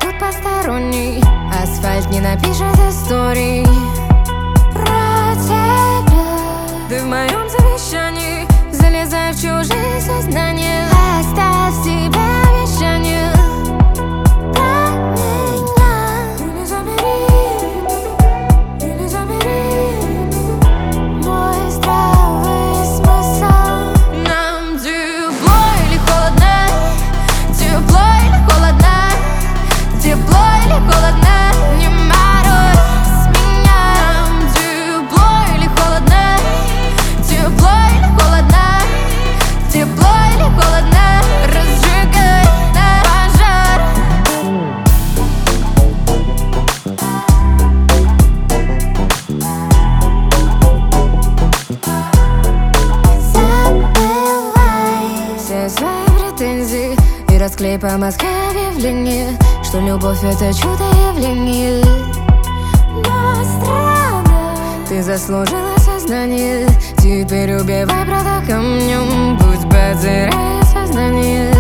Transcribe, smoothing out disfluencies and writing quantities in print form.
тут посторонний. Асфальт не напишет историй про тебя. Ты в моем завещании, залезай в чужие сознания. Оставь себе обещание про меня. Или забери мой здравый смысл. Нам тепло или холодно? Тепло или холодно? Тепло или холодно? Не морозь меня. Нам тепло или холодно? Тепло или холодно? Тепло или холодно? Разжигай пожар. Забывай все свои претензии и расклей по Москве объявление, что любовь — это чудо-явление. Но странно, ты заслужила сознание. Теперь убивай брата камнем, пусть потеряет сознание.